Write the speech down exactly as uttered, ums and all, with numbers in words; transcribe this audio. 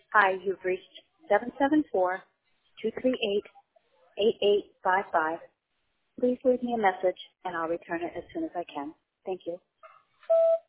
Hi, you've reached seven seven four, two three eight, eight eight five five. Please leave me a message and I'll return it as soon as I can. Thank you.